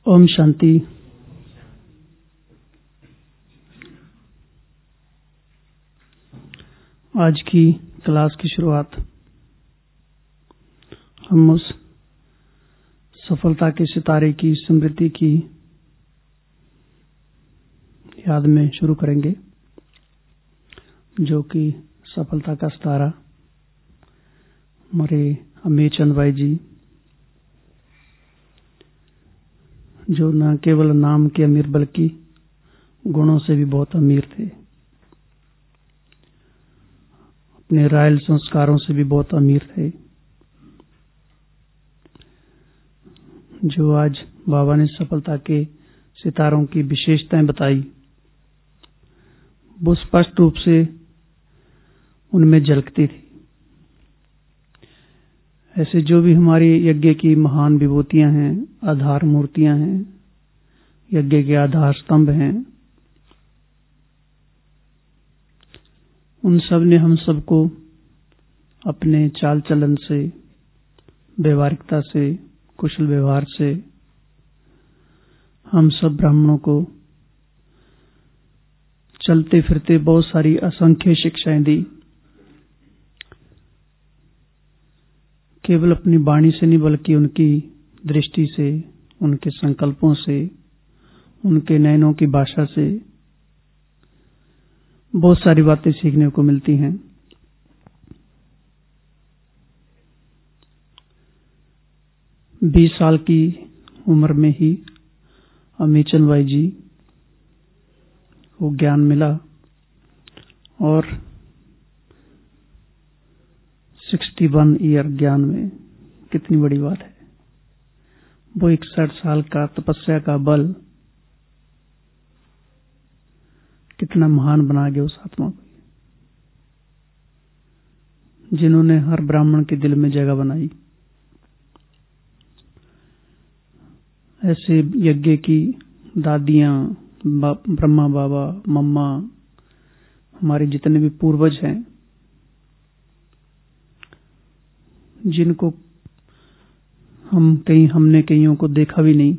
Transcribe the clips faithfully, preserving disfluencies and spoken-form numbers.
ओम शांति। आज की क्लास की शुरुआत हम उस सफलता के सितारे की स्मृति की याद में शुरू करेंगे, जो कि सफलता का सितारा हमारे अमीर चंद भाई जी, जो न केवल नाम के अमीर बल्कि गुणों से भी बहुत अमीर थे, अपने रायल संस्कारों से भी बहुत अमीर थे, जो आज बाबा ने सफलता के सितारों की विशेषताएं बताई, वो स्पष्ट रूप से उनमें झलकती थी। ऐसे जो भी हमारी यज्ञ की महान विभूतियां हैं, आधार मूर्तियां हैं, यज्ञ के आधार स्तंभ हैं, उन सब ने हम सबको अपने चाल चलन से, व्यवहारिकता से, कुशल व्यवहार से हम सब ब्राह्मणों को चलते फिरते बहुत सारी असंख्य शिक्षाएं दी। केवल अपनी वाणी से नहीं बल्कि उनकी दृष्टि से, उनके संकल्पों से, उनके नयनों की भाषा से बहुत सारी बातें सीखने को मिलती हैं। बीस साल की उम्र में ही अमीचंद भाई जी को ज्ञान मिला और इकसठ ईयर ज्ञान में कितनी बड़ी बात है। वो इकसठ साल का तपस्या का बल कितना महान बना गया उस आत्मा को, जिन्होंने हर ब्राह्मण के दिल में जगह बनाई। ऐसे यज्ञ की दादियां, ब्रह्मा बाबा, मम्मा, हमारे जितने भी पूर्वज हैं, जिनको हम कहीं हमने कईयों को देखा भी नहीं,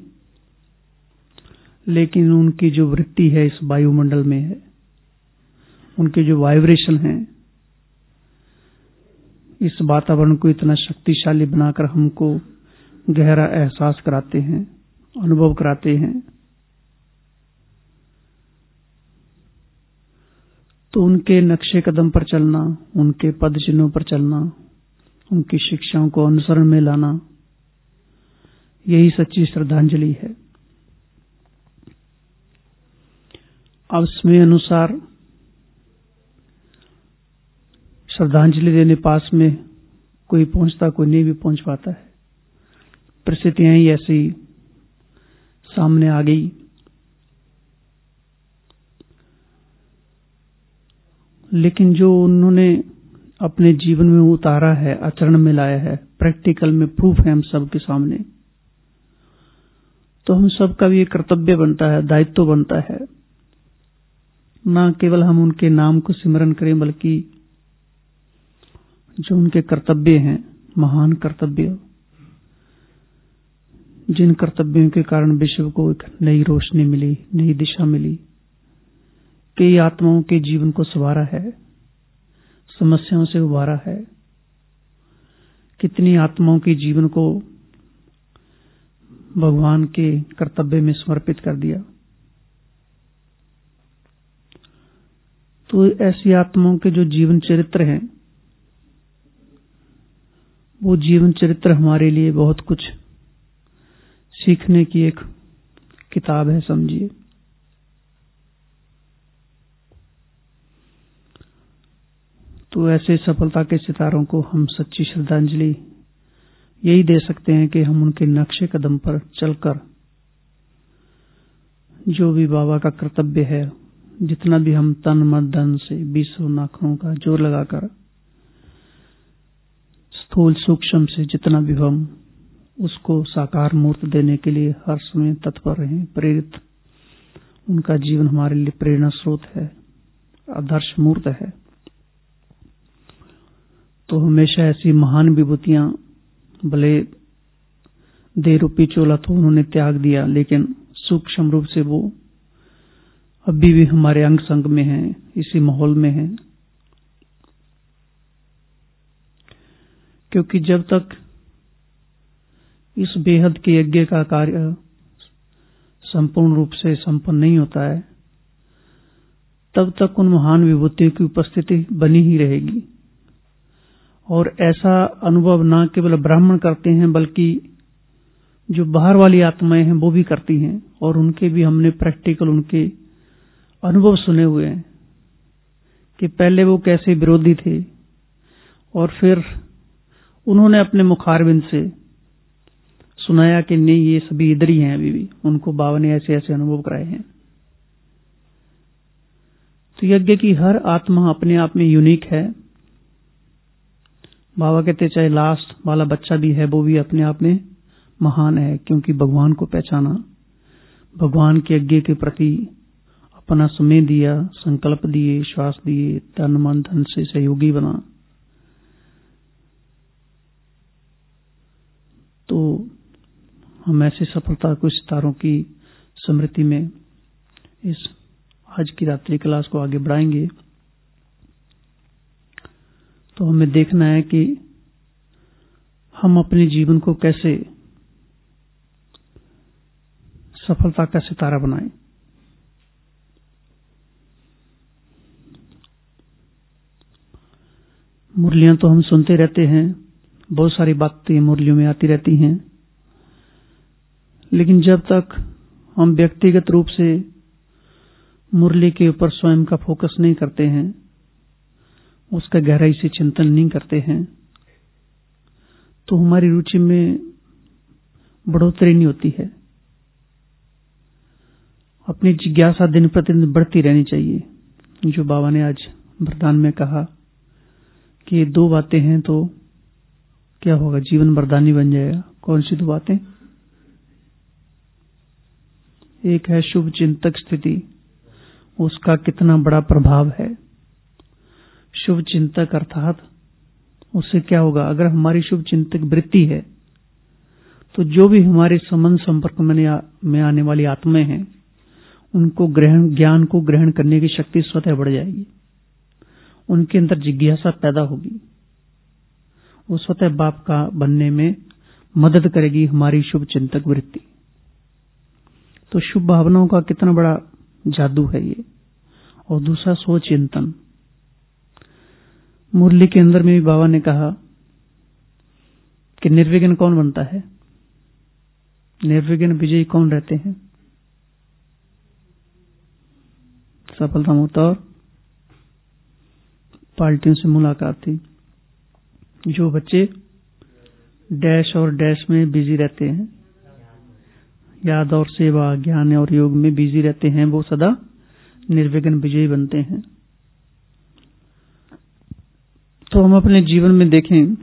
लेकिन उनकी जो वृत्ति है इस वायुमंडल में है, उनके जो वाइब्रेशन हैं, इस वातावरण को इतना शक्तिशाली बनाकर हमको गहरा एहसास कराते हैं, अनुभव कराते हैं। तो उनके नक्शे कदम पर चलना, उनके पद चिन्हों पर चलना, उनकी शिक्षाओं को अनुसरण में लाना, यही सच्ची श्रद्धांजलि है। अब समय अनुसार श्रद्धांजलि देने पास में कोई पहुंचता, कोई नहीं भी पहुंच पाता है। परिस्थितियां ही ऐसी सामने आ गई। लेकिन जो उन्होंने अपने जीवन में उतारा है, आचरण में लाया है, प्रैक्टिकल में प्रूफ है हम सबके सामने, तो हम सबका भी एक कर्तव्य बनता है, दायित्व बनता है, ना केवल हम उनके नाम को सिमरन करें बल्कि जो उनके कर्तव्य हैं, महान कर्तव्य, जिन कर्तव्यों के कारण विश्व को एक नई रोशनी मिली, नई दिशा मिली, कई आत्माओं के जीवन को संवारा है, समस्याओं से उबारा है, कितनी आत्माओं के जीवन को भगवान के कर्तव्य में समर्पित कर दिया। तो ऐसी आत्माओं के जो जीवन चरित्र हैं, वो जीवन चरित्र हमारे लिए बहुत कुछ सीखने की एक किताब है, समझिए। तो ऐसे सफलता के सितारों को हम सच्ची श्रद्धांजलि यही दे सकते हैं कि हम उनके नक्शे कदम पर चलकर जो भी बाबा का कर्तव्य है, जितना भी हम तन मन धन से बीसों नाखों का जोर लगाकर स्थूल सूक्ष्म से जितना भी हम उसको साकार मूर्त देने के लिए हर समय तत्पर रहें, प्रेरित। उनका जीवन हमारे लिए प्रेरणा स्रोत है, आदर्श मूर्त है। तो हमेशा ऐसी महान विभूतियां भले देह रूपी चोला तो उन्होंने त्याग दिया, लेकिन सूक्ष्म रूप से वो अभी भी हमारे अंग संग में है, इसी माहौल में है। क्योंकि जब तक इस बेहद के यज्ञ का कार्य संपूर्ण रूप से संपन्न नहीं होता है, तब तक उन महान विभूतियों की उपस्थिति बनी ही रहेगी। और ऐसा अनुभव न केवल ब्राह्मण करते हैं, बल्कि जो बाहर वाली आत्माएं हैं वो भी करती हैं, और उनके भी हमने प्रैक्टिकल उनके अनुभव सुने हुए हैं कि पहले वो कैसे विरोधी थे और फिर उन्होंने अपने मुखारबिंद से सुनाया कि नहीं, ये सभी इधर ही हैं। अभी भी उनको बाबा ने ऐसे ऐसे अनुभव कराए हैं। तो यज्ञ की हर आत्मा अपने आप में यूनिक है। बाबा कहते चाहे लास्ट वाला बच्चा भी है, वो भी अपने आप में महान है, क्योंकि भगवान को पहचाना, भगवान के यज्ञ के प्रति अपना समय दिया, संकल्प दिए, श्वास दिए, तन मन धन से सहयोगी बना। तो हम ऐसी सफलता कुछ सितारों की स्मृति में इस आज की रात्रि क्लास को आगे बढ़ाएंगे। तो हमें देखना है कि हम अपने जीवन को कैसे सफलता का सितारा बनाएं। मुरलियां तो हम सुनते रहते हैं, बहुत सारी बातें मुरलियों में आती रहती हैं, लेकिन जब तक हम व्यक्तिगत रूप से मुरली के ऊपर स्वयं का फोकस नहीं करते हैं, उसका गहराई से चिंतन नहीं करते हैं, तो हमारी रुचि में बढ़ोतरी नहीं होती है। अपनी जिज्ञासा दिन प्रतिदिन बढ़ती रहनी चाहिए। जो बाबा ने आज वरदान में कहा कि ये दो बातें हैं तो क्या होगा, जीवन वरदानी बन जाएगा। कौन सी दो बातें? एक है शुभ चिंतक स्थिति, उसका कितना बड़ा प्रभाव है। शुभ चिंतक अर्थात उससे क्या होगा, अगर हमारी शुभ चिंतक वृत्ति है तो जो भी हमारे संबंध संपर्क में आने वाली आत्माएं हैं, उनको ग्रहण ज्ञान को ग्रहण करने की शक्ति स्वतः बढ़ जाएगी। उनके अंदर जिज्ञासा पैदा होगी, वो स्वतः बाप का बनने में मदद करेगी हमारी शुभ चिंतक वृत्ति। तो शुभ भावनाओं का कितना बड़ा जादू है ये। और दूसरा सोच चिंतन। मुरली के अंदर में भी बाबा ने कहा कि निर्विघ्न कौन बनता है, निर्विघ्न विजयी कौन रहते हैं। सफलता मूर्त और पार्टियों से मुलाकात थी। जो बच्चे डैश और डैश में बिजी रहते हैं, याद और सेवा, ज्ञान और योग में बिजी रहते हैं, वो सदा निर्विघ्न विजयी बनते हैं। तो हम अपने जीवन में देखें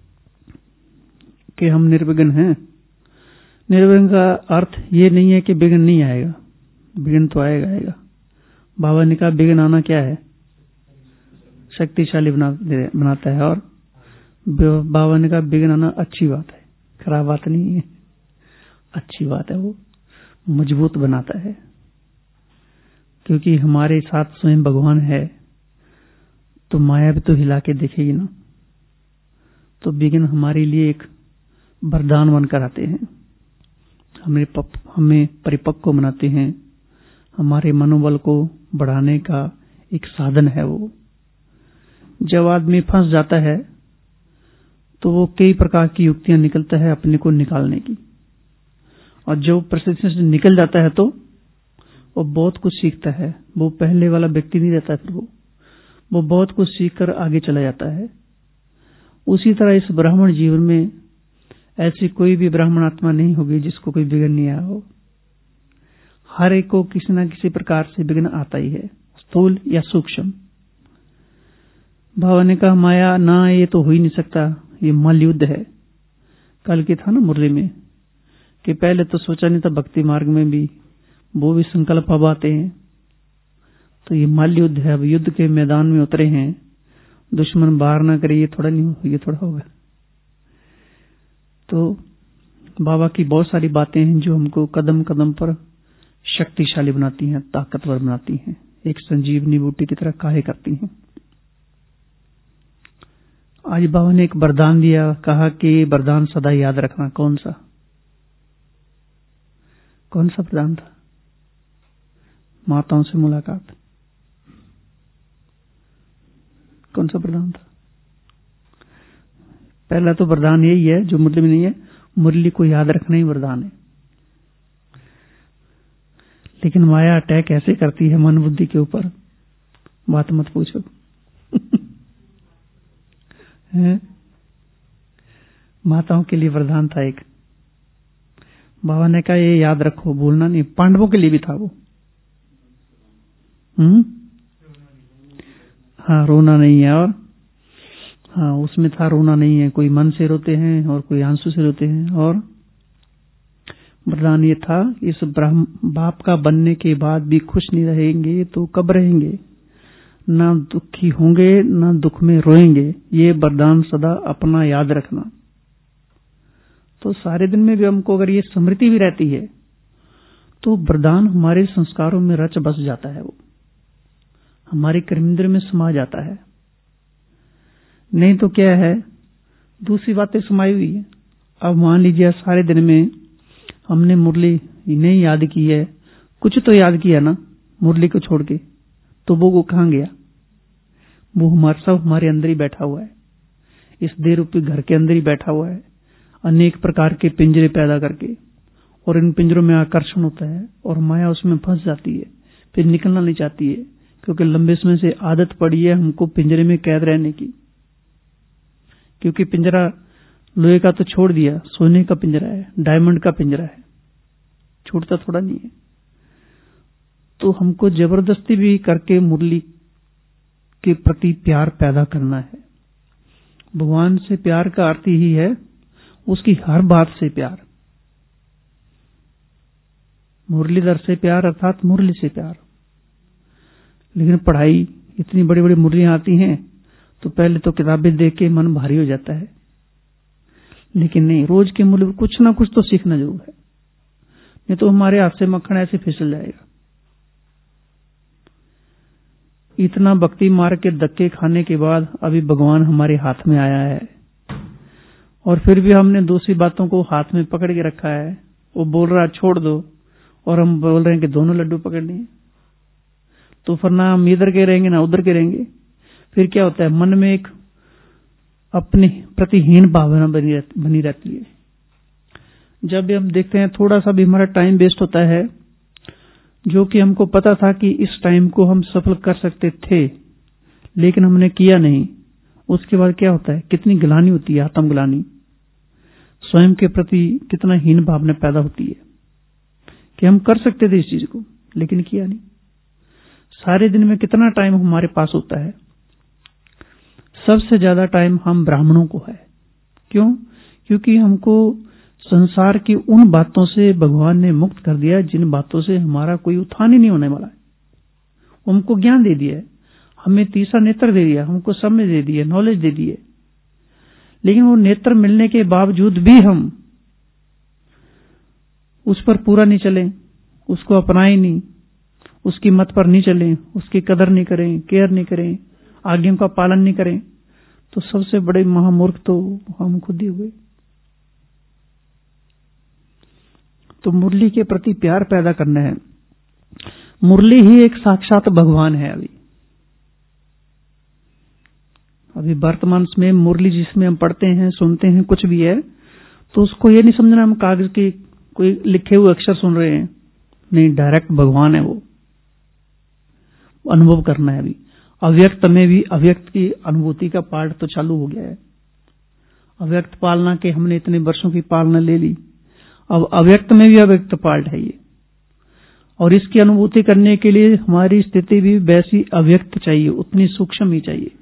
कि हम निर्विघ्न हैं। निर्विघ्न का अर्थ ये नहीं है कि विघ्न नहीं आएगा, विघ्न तो आएगा आएगा। बाबा ने कहा विघ्न आना क्या है, शक्तिशाली बना, बनाता है। और बाबा ने कहा विघ्न आना अच्छी बात है, खराब बात नहीं है, अच्छी बात है। वो मजबूत बनाता है, क्योंकि हमारे साथ स्वयं भगवान है, तो माया भी तो हिला के देखेगी ना। तो विघ्न हमारे लिए एक वरदान बनकर आते हैं, हमें हमें परिपक्व बनाते हैं, हमारे मनोबल को बढ़ाने का एक साधन है वो। जब आदमी फंस जाता है तो वो कई प्रकार की युक्तियां निकलता है अपने को निकालने की, और जब परिस्थिति से निकल जाता है तो वो बहुत कुछ सीखता है। वो पहले वाला व्यक्ति नहीं रहता, फिर वो वो बहुत कुछ सीखकर आगे चला जाता है। उसी तरह इस ब्राह्मण जीवन में ऐसी कोई भी ब्राह्मण आत्मा नहीं होगी जिसको कोई विघ्न नहीं आया हो। हर एक को किसी न किसी प्रकार से विघ्न आता ही है, स्थूल या सूक्ष्म। बाबा ने कहा माया ना ये तो हो ही नहीं सकता, ये मल युद्ध है। कल की था ना मुरली में कि पहले तो सोचा नहीं था भक्ति मार्ग में भी वो भी संकल्प अब आते हैं। तो ये मल युद्ध है, अब युद्ध के मैदान में उतरे हैं। दुश्मन बाहर ना करे, ये थोड़ा नहीं हो, ये थोड़ा होगा। तो बाबा की बहुत सारी बातें हैं जो हमको कदम कदम पर शक्तिशाली बनाती हैं, ताकतवर बनाती हैं, एक संजीवनी बूटी की तरह कार्य करती हैं। आज बाबा ने एक वरदान दिया, कहा कि वरदान सदा याद रखना। कौन सा कौन सा वरदान था? माताओं से मुलाकात। कौन सा वरदान था? पहला तो वरदान यही है जो मुरली में नहीं है, मुरली को याद रखना ही वरदान है। लेकिन माया अटैक ऐसे करती है मन बुद्धि के ऊपर, बात मत पूछो। माताओं के लिए वरदान था एक, बाबा ने कहा ये याद रखो, भूलना नहीं। पांडवों के लिए भी था वो। हम्म हाँ, रोना नहीं है। और हाँ, उसमें था रोना नहीं है। कोई मन से रोते हैं और कोई आंसू से रोते हैं। और वरदान ये था, इस ब्रह्म बाप का बनने के बाद भी खुश नहीं रहेंगे तो कब रहेंगे? ना दुखी होंगे ना दुख में रोएंगे। ये वरदान सदा अपना याद रखना। तो सारे दिन में भी हमको अगर ये स्मृति भी रहती है तो वरदान हमारे संस्कारों में रच बस जाता है, वो हमारे कर्मेंद्र में समा जाता है। नहीं तो क्या है, दूसरी बातें समाई हुई है। अब मान लीजिए सारे दिन में हमने मुरली नहीं याद की है, कुछ तो याद किया ना मुरली को छोड़ के, तो वो वो कहां गया? वो हमारे सब हमारे अंदर ही बैठा हुआ है, इस देह रूपी घर के अंदर ही बैठा हुआ है, अनेक प्रकार के पिंजरे पैदा करके। और इन पिंजरों में आकर्षण होता है और माया उसमें फंस जाती है, फिर निकलना नहीं चाहती है, क्योंकि लंबे समय से आदत पड़ी है हमको पिंजरे में कैद रहने की। क्योंकि पिंजरा लोहे का तो छोड़ दिया, सोने का पिंजरा है, डायमंड का पिंजरा है, छूटता थोड़ा नहीं है। तो हमको जबरदस्ती भी करके मुरली के प्रति प्यार पैदा करना है। भगवान से प्यार का अर्थ ही है उसकी हर बात से प्यार। मुरलीधर से प्यार अर्थात मुरली से प्यार। लेकिन पढ़ाई, इतनी बड़ी बड़ी मुरलियां आती हैं तो पहले तो किताबें देख के मन भारी हो जाता है। लेकिन नहीं, रोज के मुरली कुछ ना कुछ तो सीखना जरूर है, नहीं तो हमारे हाथ से मक्खन ऐसे फिसल जाएगा। इतना भक्ति मार के धक्के खाने के बाद अभी भगवान हमारे हाथ में आया है और फिर भी हमने दूसरी बातों को हाथ में पकड़ के रखा है। वो बोल रहा है छोड़ दो और हम बोल रहे हैं कि दोनों लड्डू पकड़ने हैं। तो फिर ना हम इधर के रहेंगे ना उधर के रहेंगे। फिर क्या होता है, मन में एक अपने प्रतिहीन भावना बनी रहती, बनी रहती है। जब भी हम देखते हैं थोड़ा सा भी हमारा टाइम वेस्ट होता है, जो कि हमको पता था कि इस टाइम को हम सफल कर सकते थे लेकिन हमने किया नहीं, उसके बाद क्या होता है, कितनी ग्लानि होती है, आत्मग्लानि, स्वयं के प्रति कितना हीन भावना पैदा होती है कि हम कर सकते थे इस चीज को लेकिन किया नहीं। सारे दिन में कितना टाइम हमारे पास होता है? सबसे ज्यादा टाइम हम ब्राह्मणों को है। क्यों? क्योंकि हमको संसार की उन बातों से भगवान ने मुक्त कर दिया जिन बातों से हमारा कोई उत्थान ही नहीं होने वाला है। हमको ज्ञान दे दिया है, हमें तीसरा नेत्र दे दिया, हमको समझ दे दी है, नॉलेज दे दी है। लेकिन वो नेत्र मिलने के बावजूद भी हम उस पर पूरा नहीं चले, उसको अपनाए नहीं, उसकी मत पर नहीं चले, उसकी कदर नहीं करें, केयर नहीं करें, आज्ञा का पालन नहीं करें, तो सबसे बड़े महामूर्ख तो हम खुद ही हुए। तो मुरली के प्रति प्यार पैदा करना है। मुरली ही एक साक्षात भगवान है। अभी अभी वर्तमान में मुरली जिसमें हम पढ़ते हैं, सुनते हैं, कुछ भी है, तो उसको ये नहीं समझना हम कागज के कोई लिखे हुए अक्षर सुन रहे हैं। नहीं, डायरेक्ट भगवान है, वो अनुभव करना है। अभी अव्यक्त में भी अव्यक्त की अनुभूति का पाठ तो चालू हो गया है। अव्यक्त पालना के हमने इतने वर्षों की पालना ले ली, अब अव्यक्त में भी अव्यक्त पाठ है ये। और इसकी अनुभूति करने के लिए हमारी स्थिति भी वैसी अव्यक्त चाहिए, उतनी सूक्ष्म ही चाहिए।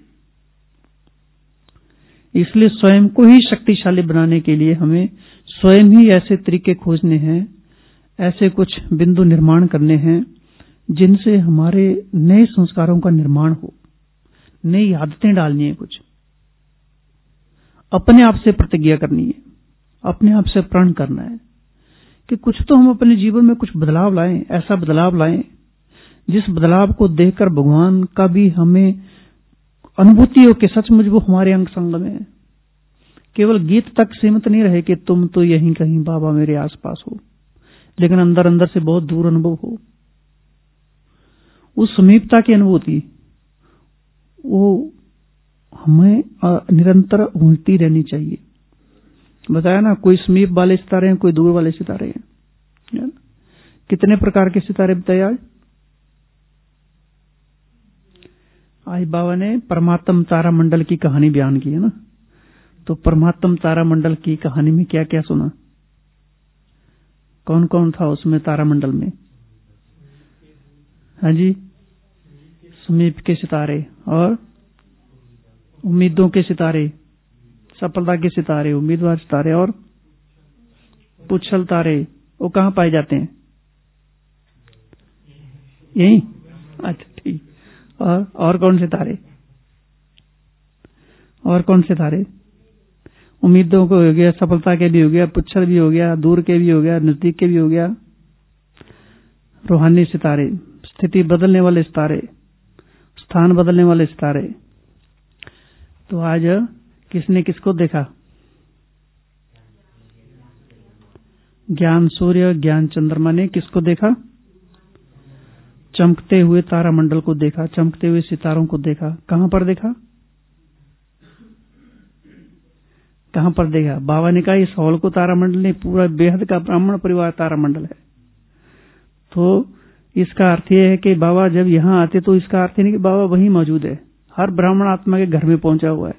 इसलिए स्वयं को ही शक्तिशाली बनाने के लिए हमें स्वयं ही ऐसे तरीके खोजने हैं, ऐसे कुछ बिंदु निर्माण करने हैं जिनसे हमारे नए संस्कारों का निर्माण हो, नई आदतें डालनी है, कुछ अपने आप से प्रतिज्ञा करनी है। अपने आप से प्रण करना है कि कुछ तो हम अपने जीवन में कुछ बदलाव लाएं, ऐसा बदलाव लाएं जिस बदलाव को देखकर भगवान का भी हमें अनुभूति हो कि सचमुच वो हमारे अंग संग में है। केवल गीत तक सीमित नहीं रहे कि तुम तो यहीं कहीं बाबा मेरे आसपास हो, लेकिन अंदर अंदर से बहुत दूर अनुभव हो। उस समीपता की अनुभूति वो हमें निरंतर होती रहनी चाहिए। बताया ना, कोई समीप वाले सितारे हैं, कोई दूर वाले सितारे हैं। कितने प्रकार के सितारे बताए आज? आज बाबा ने परमात्म तारा मंडल की कहानी बयान की है ना। तो परमात्म तारा मंडल की कहानी में क्या क्या सुना? कौन कौन था उसमें तारा मंडल में? हाँ जी, समीप के सितारे और उम्मीदों के सितारे, सफलता के सितारे, उम्मीदवार सितारे और पुच्छल तारे। वो कहाँ पाए जाते हैं? यही? अच्छा ठीक। और और कौन से तारे? और कौन से तारे? उम्मीदों को हो गया, सफलता के भी हो गया, पुच्छल भी हो गया, दूर के भी हो गया, नजदीक के भी हो गया। रूहानी सितारे, स्थिति बदलने वाले सितारे, स्थान बदलने वाले सितारे। तो आज किसने किसको देखा? ज्ञान सूर्य, ज्ञान चंद्रमा ने किसको देखा? चमकते हुए तारामंडल को देखा, चमकते हुए सितारों को देखा। कहां पर देखा? कहां पर देखा? बाबा ने कहा इस हॉल को तारामंडल नहीं, पूरा बेहद का ब्राह्मण परिवार तारामंडल है। तो इसका अर्थ यह है कि बाबा जब यहां आते तो इसका अर्थ नहीं कि बाबा वहीं मौजूद है, हर ब्राह्मण आत्मा के घर में पहुंचा हुआ है।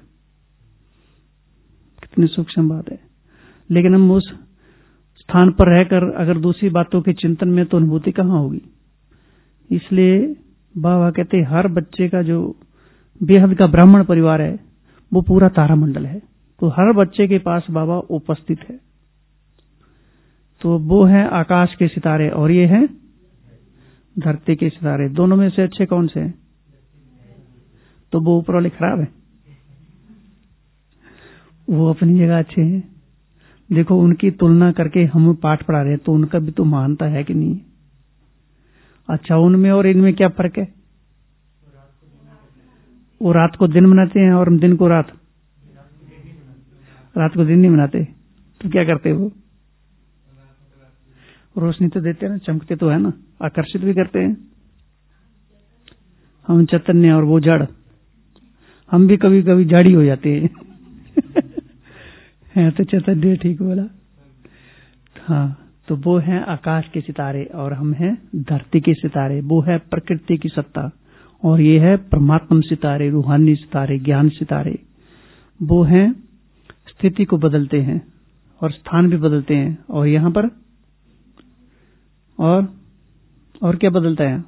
कितनी सूक्ष्म बात है। लेकिन हम उस स्थान पर रहकर अगर दूसरी बातों के चिंतन में, तो अनुभूति कहां होगी? इसलिए बाबा कहते हैं हर बच्चे का जो बेहद का ब्राह्मण परिवार है वो पूरा तारामंडल है। तो हर बच्चे के पास बाबा उपस्थित है। तो वो है आकाश के सितारे और ये है धरती के सितारे। दोनों में से अच्छे कौन से हैं? तो वो ऊपर वाले खराब है, वो अपनी जगह अच्छे हैं। देखो उनकी तुलना करके हम पाठ पढ़ा रहे हैं तो उनका भी तो महानता है कि नहीं? अच्छा, उनमें और इनमें क्या फर्क है? वो रात को दिन मनाते हैं और हम दिन को रात रात को दिन नहीं मनाते। तो क्या करते वो? रोशनी तो देते हैं ना, चमकते तो है ना, आकर्षित भी करते हैं। हम चैतन्य और वो जड़, हम भी कभी कभी जाड़ी हो जाते हैं। है तो चैतन्य, ठीक बोला। हाँ, तो वो है आकाश के सितारे और हम हैं धरती के सितारे। वो है प्रकृति की सत्ता और ये है परमात्म सितारे, रूहानी सितारे, ज्ञान सितारे। वो हैं स्थिति को बदलते हैं और स्थान भी बदलते हैं। और यहां पर और और क्या बदलता है?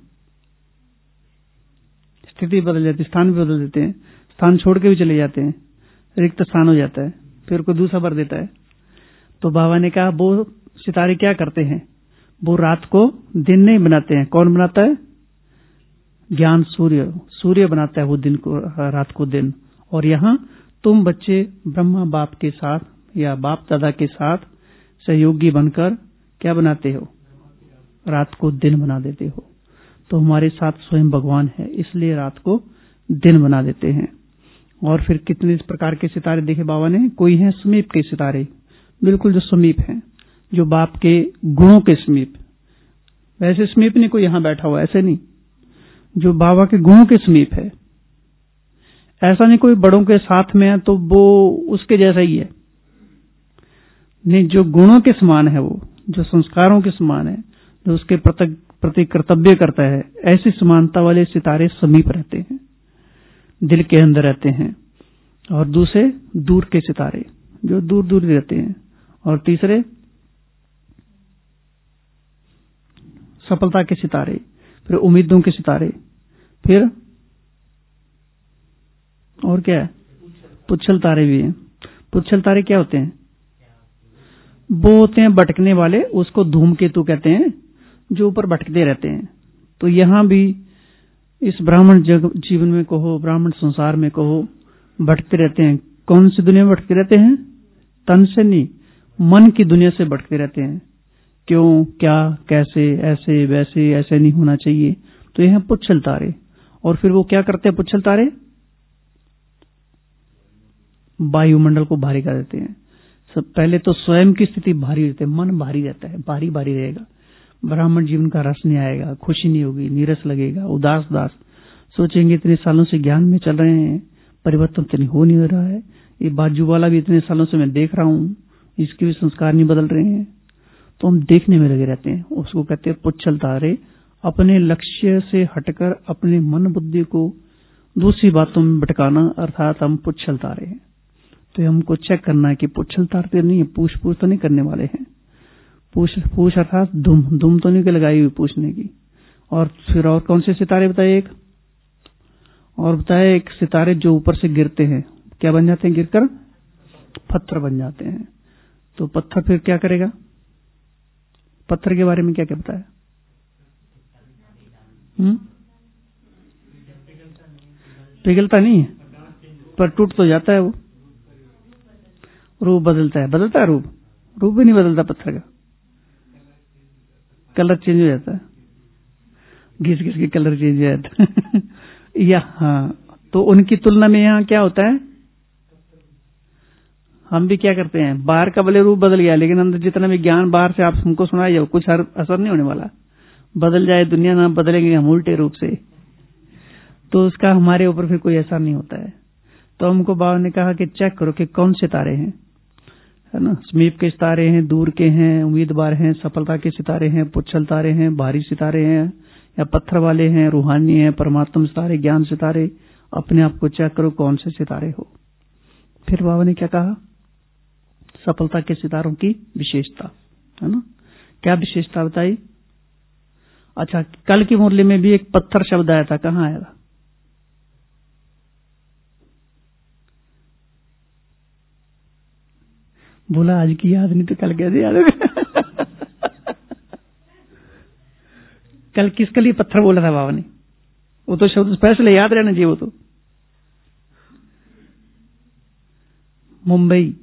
स्थिति बदल जाती, स्थान भी बदल देते हैं, स्थान छोड़ के भी चले जाते हैं, रिक्त स्थान हो जाता है, फिर कोई दूसरा भर देता है। तो बाबा ने कहा वो सितारे क्या करते हैं? वो रात को दिन नहीं बनाते हैं। कौन बनाता है? ज्ञान सूर्य, सूर्य बनाता है वो दिन को, रात को दिन। और यहाँ तुम बच्चे ब्रह्मा बाप के साथ या बाप दादा के साथ सहयोगी बनकर क्या बनाते हो? रात को दिन बना देते हो। तो हमारे साथ स्वयं भगवान है, इसलिए रात को दिन बना देते हैं। और फिर कितने प्रकार के सितारे देखे बाबा ने? कोई है समीप के सितारे, बिल्कुल जो समीप हैं, जो बाप के गुणों के समीप। वैसे समीप नहीं कोई यहां बैठा हुआ, ऐसे नहीं, जो बाबा के गुणों के समीप है। ऐसा नहीं कोई बड़ों के साथ में है तो वो उसके जैसा ही है, नहीं, जो गुणों के समान है, वो जो संस्कारों के समान है, जो उसके प्रति कर्तव्य करता है, ऐसी समानता वाले सितारे समीप रहते हैं, दिल के अंदर रहते हैं। और दूसरे दूर के सितारे जो दूर दूर रहते हैं। और तीसरे सफलता के सितारे, फिर उम्मीदों के सितारे, फिर और क्या है? पुच्छल तारे भी हैं। पुच्छल तारे क्या होते हैं? वो होते हैं भटकने वाले, उसको धूमकेतु कहते हैं, जो ऊपर भटकते रहते हैं। तो यहां भी इस ब्राह्मण जीवन में कहो, ब्राह्मण संसार में कहो, भटकते रहते हैं। कौन सी दुनिया में भटकते रहते हैं? तन से नहीं, मन की दुनिया से भटकते रहते हैं। क्यों, क्या, कैसे, ऐसे, वैसे, ऐसे नहीं होना चाहिए। तो ये हैं पुच्छल तारे। और फिर वो क्या करते हैं पुच्छल तारे? वायुमंडल को भारी कर देते हैं। सब पहले तो स्वयं की स्थिति भारी रहती है, मन भारी रहता है, भारी भारी रहेगा। ब्राह्मण जीवन का रस नहीं आएगा, खुशी नहीं होगी, नीरस लगेगा, उदास उदास सोचेंगे इतने सालों से ज्ञान में चल रहे हैं, परिवर्तन तो नहीं हो नहीं रहा है। ये बाजू वाला भी इतने सालों से मैं देख रहा हूं, इसके भी संस्कार नहीं बदल रहे हैं। तो हम देखने में लगे रहते हैं। उसको कहते हैं पुच्छल तारे। अपने लक्ष्य से हटकर अपने मन बुद्धि को दूसरी बातों में भटकाना, अर्थात हम पुच्छल तारे हैं। तो हमको चेक करना है कि पुच्छल तारते नहीं है, पूछ पूछ तो नहीं करने वाले हैं। पूछ पूछ अर्थात दुम दुम तो नहीं लगाई हुई पूछने की। और फिर और कौन से सितारे बताए? एक और बताए, एक सितारे जो ऊपर से गिरते हैं, क्या बन जाते हैं? गिरकर पत्थर बन जाते हैं। तो पत्थर फिर क्या करेगा? पत्थर के बारे में क्या क्या बताया? हम्म पिघलता नहीं है, पर टूट तो जाता है। वो रूप बदलता है, बदलता है रूप रूप भी नहीं बदलता पत्थर का, कलर चेंज हो जाता है। घिस घिस के कलर चेंज हो जाता है। या हाँ, तो उनकी तुलना में यहाँ क्या होता है? हम भी क्या करते हैं, बाहर का भले रूप बदल गया, लेकिन अंदर जितना भी ज्ञान बाहर से आप हमको सुनाए जाओ, कुछ असर नहीं होने वाला। बदल जाए दुनिया, ना बदलेंगे हम उल्टे रूप से, तो उसका हमारे ऊपर फिर कोई असर नहीं होता है। तो हमको बाबा ने कहा कि चेक करो कि कौन से तारे हैं, है ना। समीप के सितारे हैं, दूर के हैं, उम्मीदवार हैं, सफलता के सितारे हैं, पुच्छल तारे हैं, भारी सितारे हैं, या पत्थर वाले हैं, रूहानी हैं, परमात्मा सितारे, ज्ञान सितारे। अपने आप को चेक करो कौन से सितारे हो। फिर बाबा ने क्या कहा? सफलता के सितारों की विशेषता, है ना। क्या विशेषता बताई? अच्छा, कल की मुरली में भी एक पत्थर शब्द आया था, कहाँ आया था? बोला आज की याद नहीं तो कल कैसे याद होगा? कल किसके लिए पत्थर बोला था बाबा ने? वो तो शब्द स्पेशल याद रहना चाहिए। वो तो मुंबई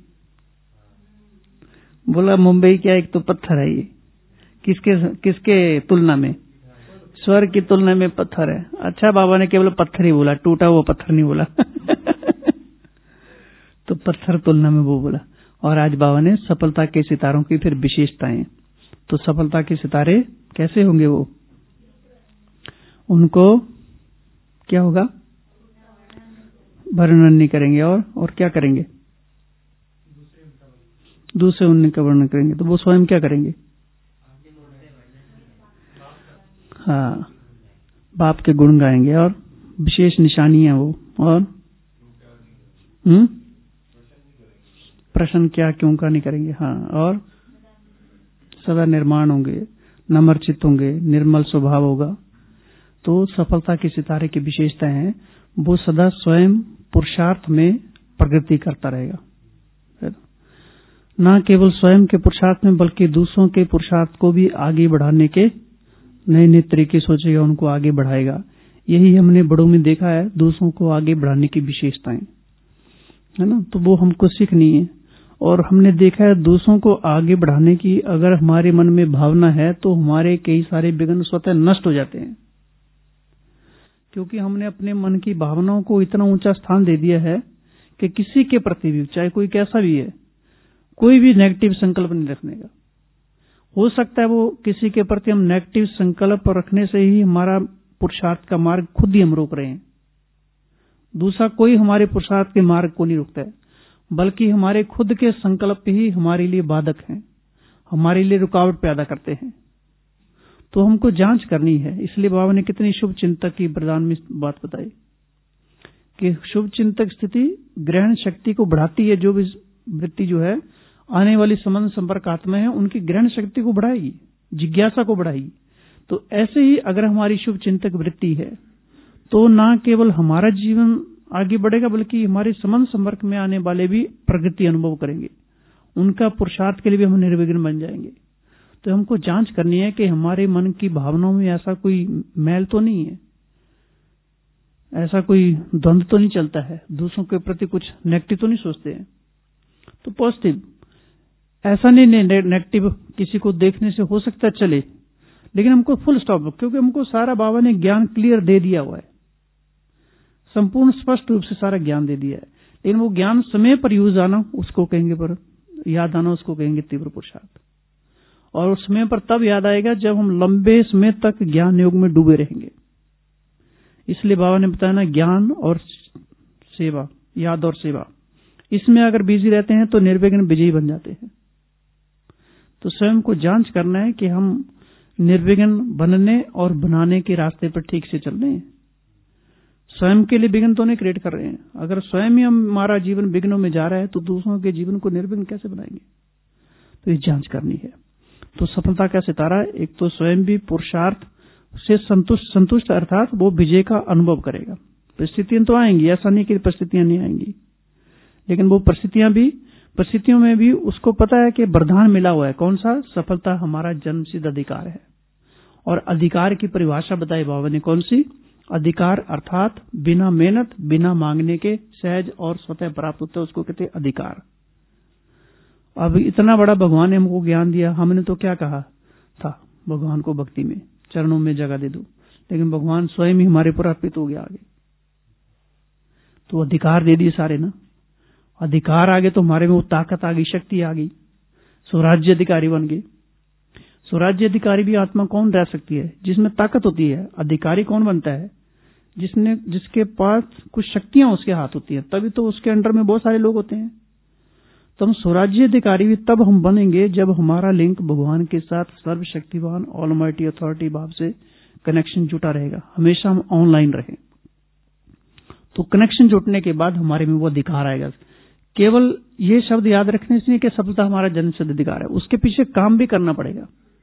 बोला, मुंबई क्या एक तो पत्थर है ये। किसके किसके तुलना में? स्वर्ग की तुलना में पत्थर है। अच्छा, बाबा ने केवल पत्थर ही बोला, टूटा हुआ पत्थर नहीं बोला। तो पत्थर तुलना में वो बोला। और आज बाबा ने सफलता के सितारों की फिर विशेषताएं। तो सफलता के सितारे कैसे होंगे? वो उनको क्या होगा? वर्णन नहीं करेंगे। और और क्या करेंगे? दूसरे उनका वर्णन करेंगे। तो वो स्वयं क्या करेंगे? हाँ, बाप के गुण गाएंगे और विशेष निशानियां वो। और हम्म प्रश्न क्या क्यों का नहीं करेंगे। हाँ, और सदा निर्माण होंगे, नम्रचित्त होंगे, निर्मल स्वभाव होगा। तो सफलता के सितारे की विशेषताएं हैं, वो सदा स्वयं पुरुषार्थ में प्रगति करता रहेगा। न केवल स्वयं के पुरुषार्थ में, बल्कि दूसरों के पुरुषार्थ को भी आगे बढ़ाने के नए नए तरीके सोचेगा, उनको आगे बढ़ाएगा। यही हमने बड़ों में देखा है, दूसरों को आगे बढ़ाने की विशेषताएं, है ना। तो वो हमको सीखनी है। और हमने देखा है दूसरों को आगे बढ़ाने की अगर हमारे मन में भावना है तो हमारे कई सारे विघ्न स्वतः नष्ट हो जाते हैं, क्योंकि हमने अपने मन की भावनाओं को इतना ऊंचा स्थान दे दिया है कि किसी के प्रति भी, चाहे कोई कैसा भी है, कोई भी नेगेटिव संकल्प नहीं रखने का। हो सकता है वो किसी के प्रति हम नेगेटिव संकल्प रखने से ही हमारा पुरुषार्थ का मार्ग खुद ही हम रोक रहे हैं। दूसरा कोई हमारे पुरुषार्थ के मार्ग को नहीं रोकता है, बल्कि हमारे खुद के संकल्प ही हमारे लिए बाधक हैं, हमारे लिए रुकावट पैदा करते हैं। तो हमको जांच करनी है। इसलिए बाबा ने कितनी शुभ चिंतक की वरदान में बात बताई कि शुभ चिंतक स्थिति ग्रहण शक्ति को बढ़ाती है। जो भी वृत्ति जो है आने वाली संबंध संपर्क आत्मा है, उनकी ग्रहण शक्ति को बढ़ाएगी, जिज्ञासा को बढ़ाएगी। तो ऐसे ही अगर हमारी शुभ चिंतक वृत्ति है तो न केवल हमारा जीवन आगे बढ़ेगा, बल्कि हमारे संबंध संपर्क में आने वाले भी प्रगति अनुभव करेंगे। उनका पुरुषार्थ के लिए भी हम निर्विघ्न बन जाएंगे। तो हमको जांच करनी है कि हमारे मन की भावनाओं में ऐसा कोई मैल तो नहीं है, ऐसा कोई द्वंद्व तो नहीं चलता है, दूसरों के प्रति कुछ नेगेटिव तो नहीं सोचते हैं। तो पॉजिटिव ऐसा नहीं नेगेटिव किसी को देखने से हो सकता चले, लेकिन हमको फुल स्टॉप, क्योंकि हमको सारा बाबा ने ज्ञान क्लियर दे दिया हुआ है, संपूर्ण स्पष्ट रूप से सारा ज्ञान दे दिया है। लेकिन वो ज्ञान समय पर यूज आना उसको कहेंगे, पर याद आना उसको कहेंगे तीव्र पुरुषार्थ। और उस समय पर तब याद आएगा जब हम लंबे समय तक ज्ञान योग में डूबे रहेंगे। इसलिए बाबा ने बताया ना, ज्ञान और सेवा, याद और सेवा, इसमें अगर बिजी रहते हैं तो निर्विघ्न विजयी बन जाते हैं। तो स्वयं को जांच करना है कि हम निर्विघ्न बनने और बनाने के रास्ते पर ठीक से चल रहे हैं। स्वयं के लिए विघ्न तो नहीं क्रिएट कर रहे हैं। अगर स्वयं ही हमारा जीवन विघ्नों में जा रहा है तो दूसरों के जीवन को निर्विघ्न कैसे बनाएंगे? तो ये जांच करनी है। तो सफलता का सितारा एक तो स्वयं भी पुरुषार्थ से संतुष्ट संतुष्ट अर्थात वो विजय का अनुभव करेगा। परिस्थितियां तो आएंगी, ऐसा नहीं कि परिस्थितियां नहीं आएंगी, लेकिन वो परिस्थितियां भी परिस्थितियों में भी उसको पता है कि वरदान मिला हुआ है। कौन सा? सफलता हमारा जन्मसिद्ध अधिकार है। और अधिकार की परिभाषा बताई बाबा ने, कौन सी? अधिकार अर्थात बिना मेहनत बिना मांगने के सहज और स्वतः प्राप्त होता है, उसको कहते हैं अधिकार। अब इतना बड़ा भगवान ने हमको ज्ञान दिया, हमने तो क्या कहा था भगवान को भक्ति में, चरणों में जगह दे दो, लेकिन भगवान स्वयं ही हमारे पर अर्पित हो गया आगे। तो अधिकार दे दिए सारे ना, अधिकार आगे तो हमारे में वो ताकत आ गई, शक्ति आ गई, स्वराज्य अधिकारी बन गए। स्वराज्य अधिकारी भी आत्मा कौन रह सकती है? जिसमें ताकत होती है। अधिकारी कौन बनता है? जिसने जिसके पास कुछ शक्तियां उसके हाथ होती हैं, तभी तो उसके अंडर में बहुत सारे लोग होते हैं। तो हम स्वराज्य अधिकारी भी तब हम बनेंगे जब हमारा लिंक भगवान के साथ सर्वशक्तिवान ऑलमाइटी अथॉरिटी भाव से कनेक्शन जुटा रहेगा, हमेशा हम ऑनलाइन रहें। तो कनेक्शन जुटने के बाद हमारे में वो अधिकार आएगा। केवल ये शब्द याद रखने से नहीं कि सफलता हमारा जन्मसिद्ध अधिकार है, उसके पीछे काम भी करना पड़ेगा।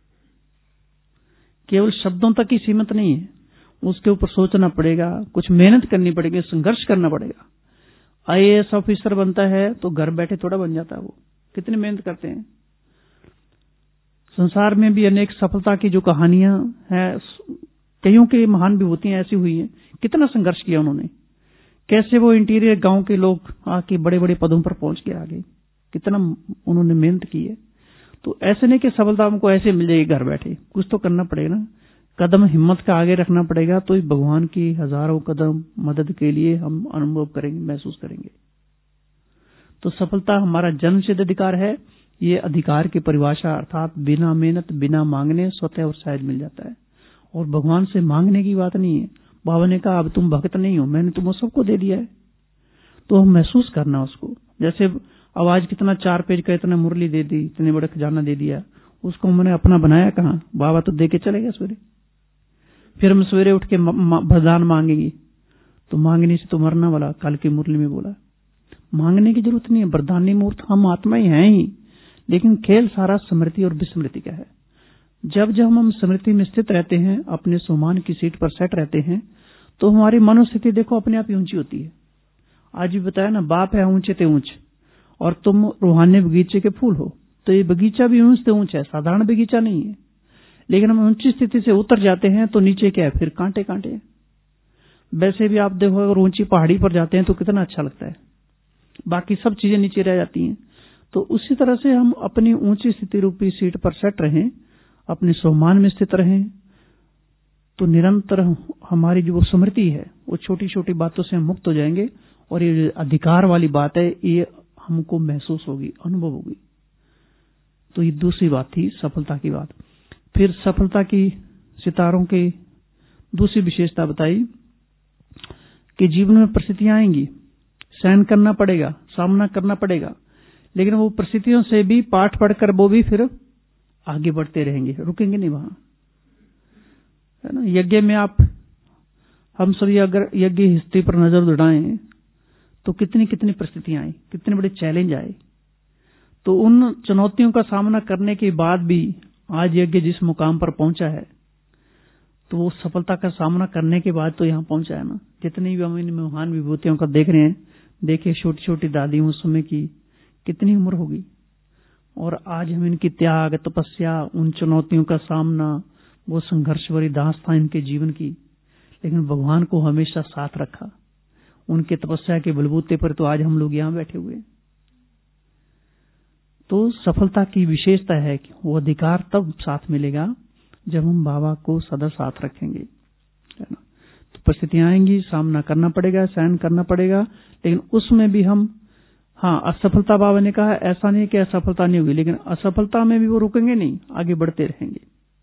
केवल शब्दों तक ही सीमित नहीं है, उसके ऊपर सोचना पड़ेगा, कुछ मेहनत करनी पड़ेगी, संघर्ष करना पड़ेगा। आई ए एस ऑफिसर बनता है तो घर बैठे थोड़ा बन जाता है, वो कितनी मेहनत करते हैं। संसार में भी अनेक सफलता की जो कहानियां हैं, कईयों की महान विभूतियां ऐसी हुई हैं, कितना संघर्ष किया उन्होंने, कैसे वो इंटीरियर गांव के लोग आके बड़े बड़े पदों पर पहुंच के आगे, कितना उन्होंने मेहनत की है। तो ऐसे नहीं कि सफलता हमको ऐसे मिल जाएगी घर बैठे, कुछ तो करना पड़ेगा ना, कदम हिम्मत का आगे रखना पड़ेगा। तो भगवान की हजारों कदम मदद के लिए हम अनुभव करेंगे, महसूस करेंगे। तो सफलता हमारा जन्मसिद्ध अधिकार है। ये अधिकार की परिभाषा अर्थात बिना मेहनत बिना मांगने स्वतः और सहज मिल जाता है। और भगवान से मांगने की बात नहीं है। बाबा ने कहा अब तुम भक्त नहीं हो, मैंने तुमको सबको दे दिया है, तो हम महसूस करना उसको। जैसे आवाज कितना चार पेज का इतना मुरली दे दी, इतने बड़े खजाना दे दिया, उसको मैंने अपना बनाया कहाँ? बाबा तो दे के चले गए सवेरे। फिर हम सवेरे उठ के वरदान मांगेंगे, तो मांगने से तो मरना वाला, कल की मुरली में बोला। मांगने की जरूरत नहीं है, वरदानी मूर्त हम आत्मा ही हैं ही, लेकिन खेल सारा स्मृति और विस्मृति का है। जब जब हम स्मृति में स्थित रहते हैं, अपने सम्मान की सीट पर सेट रहते हैं, तो हमारी मनोस्थिति देखो अपने आप ही ऊंची होती है। आज भी बताया ना, बाप है ऊंचे ते ऊंच, और तुम रूहानी बगीचे के फूल हो। तो ये बगीचा भी ऊंच ते ऊंच है, साधारण बगीचा नहीं है। लेकिन हम ऊंची स्थिति से उतर जाते हैं तो नीचे क्या है? फिर कांटे कांटे। वैसे भी आप देखो, अगर ऊंची पहाड़ी पर जाते हैं तो कितना अच्छा लगता है, बाकी सब चीजें नीचे रह जाती हैं। तो उसी तरह से हम अपनी ऊंची स्थिति रूपी सीट पर सेट रहें, अपने सम्मान में स्थित रहें, तो निरंतर हमारी जो स्मृति है वो छोटी छोटी बातों से हम मुक्त हो जाएंगे। और ये अधिकार वाली बात है, ये हमको महसूस होगी, अनुभव होगी। तो ये दूसरी बात थी सफलता की बात। फिर सफलता की सितारों की दूसरी विशेषता बताई कि जीवन में परिस्थितियां आएंगी, सहन करना पड़ेगा, सामना करना पड़ेगा, लेकिन वो परिस्थितियों से भी पाठ पढ़कर वो भी फिर आगे बढ़ते रहेंगे, रुकेंगे नहीं वहां, है ना। यज्ञ में आप हम सभी अगर यज्ञ हिस्ट्री पर नजर दौड़ाएं तो कितनी कितनी परिस्थितियां आई, कितने बड़े चैलेंज आए। तो उन चुनौतियों का सामना करने के बाद भी आज यज्ञ जिस मुकाम पर पहुंचा है, तो वो सफलता का सामना करने के बाद तो यहां पहुंचा है ना। जितनी भी हम इन महान विभूतियों का देख रहे हैं, देखिए छोटी छोटी दादी उस समय की कितनी उम्र होगी, और आज हम इनकी त्याग तपस्या, उन चुनौतियों का सामना, वो संघर्ष भरी दास्तां इनके जीवन की, लेकिन भगवान को हमेशा साथ रखा। उनके तपस्या के बलबूते पर तो आज हम लोग यहां बैठे हुए हैं। तो सफलता की विशेषता है कि वो अधिकार तब साथ मिलेगा जब हम बाबा को सदा साथ रखेंगे, है ना। तो परिस्थितियां आएंगी, सामना करना पड़ेगा, सहन करना पड़ेगा, लेकिन उसमें भी हम, हाँ, असफलता, बाबा ने कहा ऐसा नहीं कि असफलता नहीं होगी, लेकिन असफलता में भी वो रुकेंगे नहीं, आगे बढ़ते रहेंगे।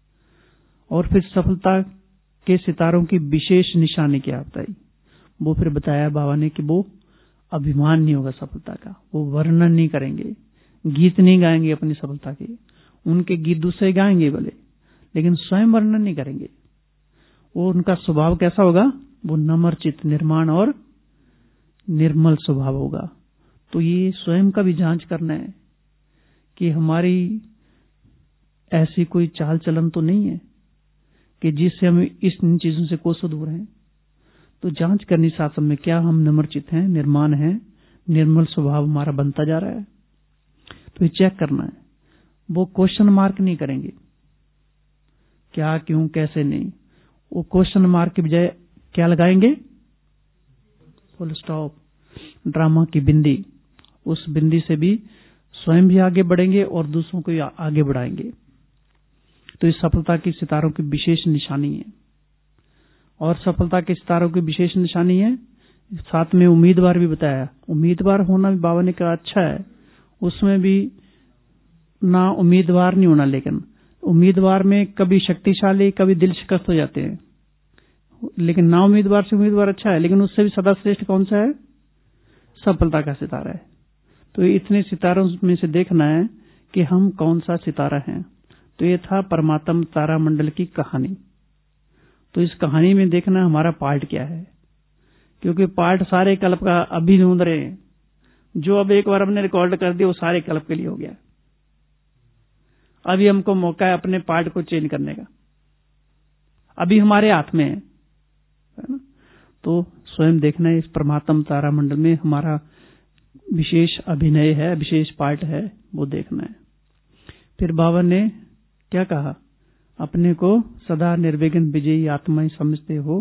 और फिर सफलता के सितारों की विशेष निशानी क्या बताई, वो फिर बताया बाबा ने कि वो अभिमान नहीं होगा सफलता का, वो वर्णन नहीं करेंगे, गीत नहीं गाएंगे अपनी सफलता के, उनके गीत दूसरे गाएंगे भले, लेकिन स्वयं वर्णन नहीं करेंगे। वो उनका स्वभाव कैसा होगा, वो नम्र चित्त, निर्माण और निर्मल स्वभाव होगा। तो ये स्वयं का भी जांच करना है कि हमारी ऐसी कोई चाल चलन तो नहीं है कि जिससे हम इस इन चीजों से कोसों दूर हैं। तो जांच करनी शासन में, क्या हम नम्रचित हैं, निर्माण हैं, निर्मल स्वभाव हमारा बनता जा रहा है। तो ये चेक करना है। वो क्वेश्चन मार्क नहीं करेंगे, क्या, क्यों, कैसे नहीं। वो क्वेश्चन मार्क के बजाय क्या लगाएंगे, फुल स्टॉप, ड्रामा की बिंदी। उस बिंदी से भी स्वयं भी आगे बढ़ेंगे और दूसरों को भी आगे बढ़ाएंगे। तो इस सफलता की सितारों की विशेष निशानी है। और सफलता के सितारों की विशेष निशानी है, साथ में उम्मीदवार भी बताया। उम्मीदवार होना भी बाबा ने कहा अच्छा है, उसमें भी ना उम्मीदवार नहीं होना, लेकिन उम्मीदवार में कभी शक्तिशाली, कभी दिल शिकस्त हो जाते हैं, लेकिन ना उम्मीदवार से उम्मीदवार अच्छा है, लेकिन उससे भी सदा श्रेष्ठ कौन सा है, सफलता का सितारा है। तो इतने सितारों में से देखना है कि हम कौन सा सितारा हैं। तो ये था परमात्म तारा मंडल की कहानी। तो इस कहानी में देखना हमारा पार्ट क्या है, क्योंकि पार्ट सारे कल्प का अभी ढूंढ रहे हैं। जो अब एक बार हमने रिकॉर्ड कर दिया वो सारे कल्प के लिए हो गया। अभी हमको मौका है अपने पार्ट को चेंज करने का, अभी हमारे हाथ में है, है ना। तो स्वयं देखना है इस परमात्म तारा मंडल में हमारा विशेष अभिनय है, विशेष पार्ट है, वो देखना है। फिर बाबा ने क्या कहा, अपने को सदा निर्विघ्न विजयी आत्मा ही समझते हो,